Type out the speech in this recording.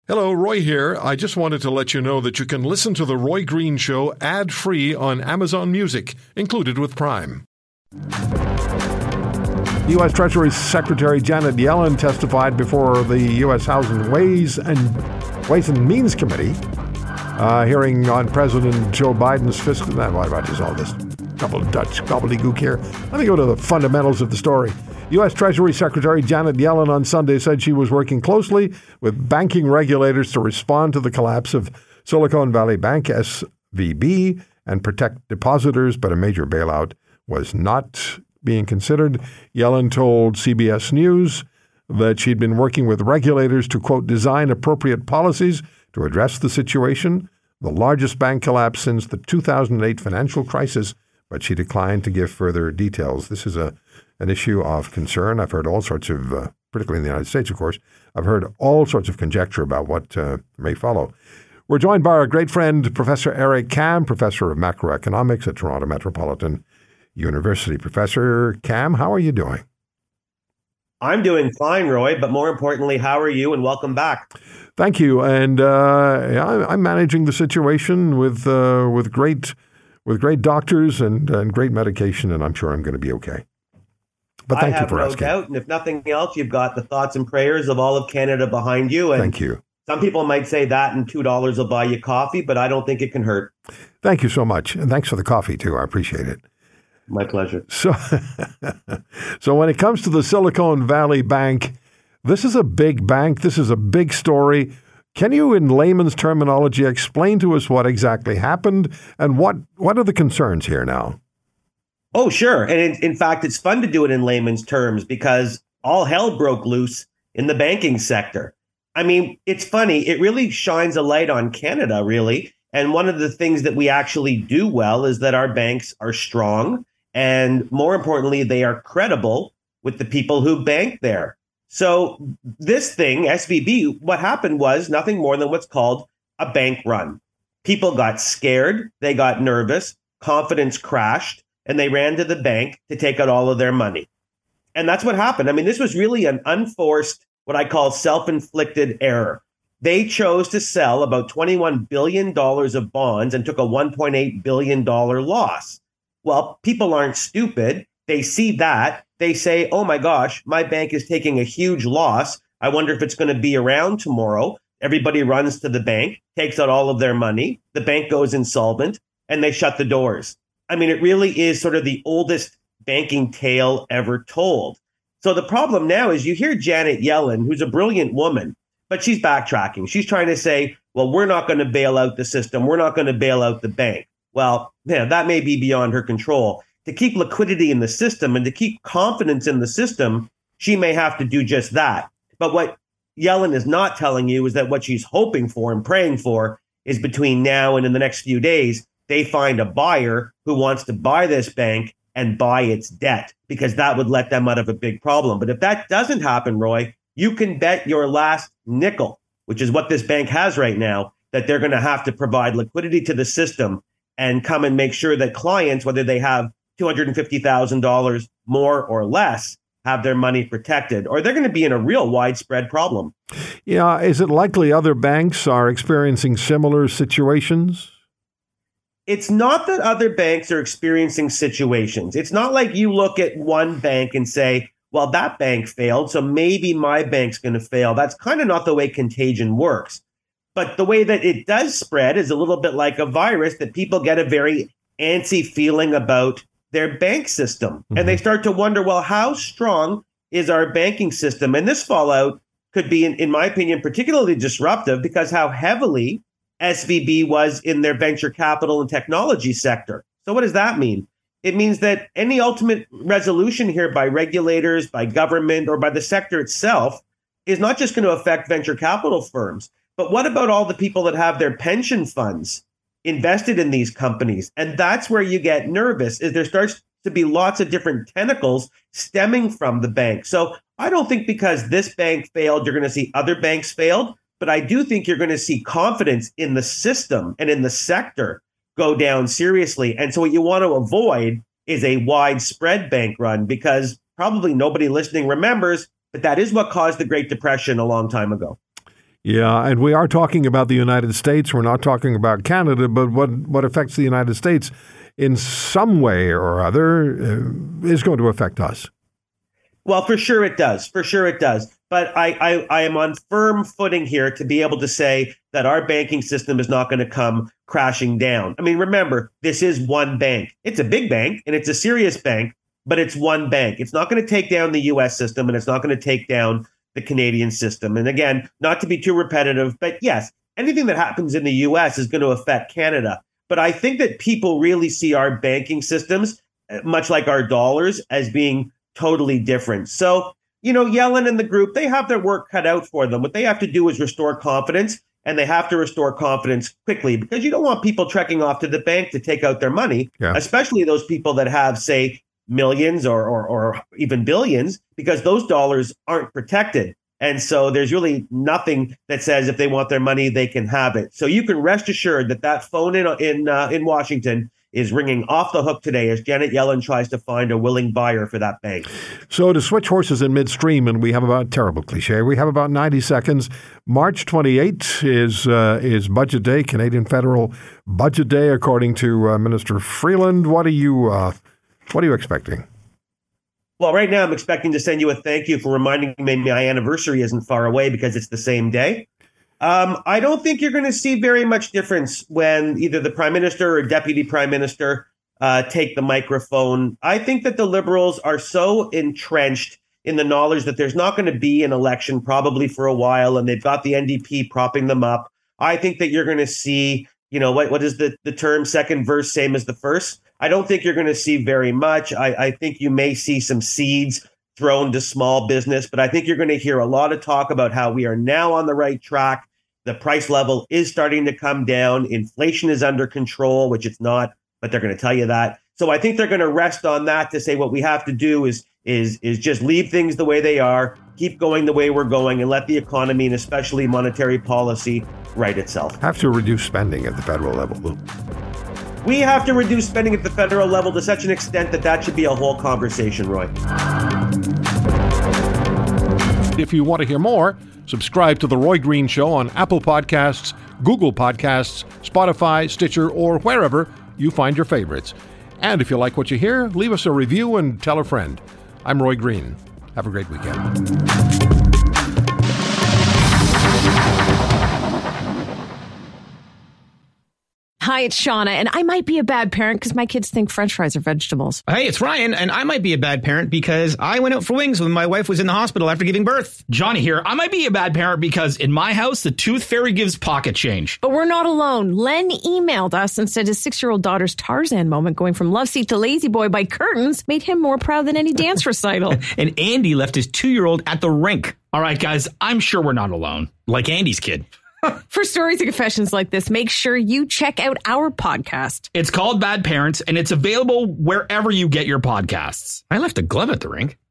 Hello, Roy here. I just wanted to let you know that you can listen to The Roy Green Show ad-free on Amazon Music, included with Prime. U.S. Treasury Secretary Janet Yellen testified before the U.S. House and Ways and Means Committee, hearing on President Joe Biden's fiscal... What is all this? Couple of Dutch gobbledygook here. Let me go to the fundamentals of the story. U.S. Treasury Secretary Janet Yellen on Sunday said she was working closely with banking regulators to respond to the collapse of Silicon Valley Bank, SVB, and protect depositors, but a major bailout was not being considered. Yellen told CBS News that she'd been working with regulators to, quote, design appropriate policies to address the situation, the largest bank collapse since the 2008 financial crisis, but she declined to give further details. This is an issue of concern. I've heard all sorts of, particularly in the United States, of course, I've heard all sorts of conjecture about what may follow. We're joined by our great friend, Professor Eric Kam, Professor of Macroeconomics at Toronto Metropolitan University. Professor Kam, how are you doing? I'm doing fine, Roy, but more importantly, how are you? And welcome back. Thank you. And I'm managing the situation with great doctors and great medication, and I'm sure I'm going to be okay. But thank you for asking. I have no doubt, and if nothing else, you've got the thoughts and prayers of all of Canada behind you. And thank you. Some people might say that and $2 will buy you coffee, but I don't think it can hurt. Thank you so much. And thanks for the coffee, too. I appreciate it. My pleasure. So when it comes to the Silicon Valley Bank, this is a big bank. This is a big story. Can you, in layman's terminology, explain to us what exactly happened and what are the concerns here now? Oh, sure. And in fact, it's fun to do it in layman's terms because all hell broke loose in the banking sector. I mean, it's funny. It really shines a light on Canada, really. And one of the things that we actually do well is that our banks are strong. And more importantly, they are credible with the people who bank there. So this thing, SVB, what happened was nothing more than what's called a bank run. People got scared. They got nervous. Confidence crashed. And they ran to the bank to take out all of their money. And that's what happened. I mean, this was really an unforced, what I call self-inflicted error. They chose to sell about $21 billion of bonds and took a $1.8 billion loss. Well, people aren't stupid. They see that. They say, oh my gosh, my bank is taking a huge loss. I wonder if it's going to be around tomorrow. Everybody runs to the bank, takes out all of their money. The bank goes insolvent and they shut the doors. I mean, it really is sort of the oldest banking tale ever told. So the problem now is you hear Janet Yellen, who's a brilliant woman, but she's backtracking. She's trying to say, well, we're not going to bail out the system. We're not going to bail out the bank. Well, yeah, that may be beyond her control. To keep liquidity in the system and to keep confidence in the system, she may have to do just that. But what Yellen is not telling you is that what she's hoping for and praying for is between now and in the next few days, they find a buyer who wants to buy this bank and buy its debt, because that would let them out of a big problem. But if that doesn't happen, Roy, you can bet your last nickel, which is what this bank has right now, that they're going to have to provide liquidity to the system and come and make sure that clients, whether they have $250,000 more or less, have their money protected, or they're going to be in a real widespread problem. Yeah. Is it likely other banks are experiencing similar situations? It's not that other banks are experiencing situations. It's not like you look at one bank and say, well, that bank failed, so maybe my bank's going to fail. That's kind of not the way contagion works. But the way that it does spread is a little bit like a virus, that people get a very antsy feeling about their bank system. Mm-hmm. And they start to wonder, well, how strong is our banking system? And this fallout could be, in my opinion, particularly disruptive because how heavily SVB was in their venture capital and technology sector. So what does that mean? It means that any ultimate resolution here by regulators, by government, or by the sector itself is not just going to affect venture capital firms, but what about all the people that have their pension funds invested in these companies? And that's where you get nervous, is there starts to be lots of different tentacles stemming from the bank. So I don't think because this bank failed, you're going to see other banks failed. But I do think you're going to see confidence in the system and in the sector go down seriously. And so what you want to avoid is a widespread bank run, because probably nobody listening remembers, but that is what caused the Great Depression a long time ago. Yeah, and we are talking about the United States. We're not talking about Canada, but what affects the United States in some way or other is going to affect us. Well, for sure it does. For sure it does. But I am on firm footing here to be able to say that our banking system is not going to come crashing down. I mean, remember, this is one bank. It's a big bank and it's a serious bank, but it's one bank. It's not going to take down the U.S. system and it's not going to take down the Canadian system. And again, not to be too repetitive, but yes, anything that happens in the U.S. is going to affect Canada. But I think that people really see our banking systems, much like our dollars, as being totally different. So, Yellen and the group, they have their work cut out for them. What they have to do is restore confidence, and they have to restore confidence quickly because you don't want people trekking off to the bank to take out their money, especially those people that have, say, millions or even billions, because those dollars aren't protected. And so there's really nothing that says if they want their money, they can have it. So you can rest assured that phone in Washington is ringing off the hook today as Janet Yellen tries to find a willing buyer for that bank. So to switch horses in midstream, and we have about, terrible cliche, we have about 90 seconds. March 28th is Budget Day, Canadian Federal Budget Day, according to Minister Freeland. What are you expecting? Well, right now I'm expecting to send you a thank you for reminding me my anniversary isn't far away because it's the same day. I don't think you're going to see very much difference when either the Prime Minister or Deputy Prime Minister take the microphone. I think that the Liberals are so entrenched in the knowledge that there's not going to be an election probably for a while, and they've got the NDP propping them up. I think that you're going to see, what is the term, second verse, same as the first? I don't think you're going to see very much. I think you may see some seeds thrown to small business, but I think you're going to hear a lot of talk about how we are now on the right track. The price level is starting to come down. Inflation is under control, which it's not, but they're going to tell you that. So I think they're going to rest on that to say what we have to do is just leave things the way they are, keep going the way we're going, and let the economy and especially monetary policy right itself. Have to reduce spending at the federal level, Lou. We have to reduce spending at the federal level to such an extent that should be a whole conversation, Roy. If you want to hear more, subscribe to The Roy Green Show on Apple Podcasts, Google Podcasts, Spotify, Stitcher, or wherever you find your favorites. And if you like what you hear, leave us a review and tell a friend. I'm Roy Green. Have a great weekend. Hi, it's Shauna, and I might be a bad parent because my kids think French fries are vegetables. Hey, it's Ryan, and I might be a bad parent because I went out for wings when my wife was in the hospital after giving birth. Johnny here. I might be a bad parent because in my house, the tooth fairy gives pocket change. But we're not alone. Len emailed us and said his 6-year-old daughter's Tarzan moment going from love seat to lazy boy by curtains made him more proud than any dance recital. And Andy left his 2-year-old at the rink. All right, guys, I'm sure we're not alone. Like Andy's kid. For stories and confessions like this, make sure you check out our podcast. It's called Bad Parents, and it's available wherever you get your podcasts. I left a glove at the rink.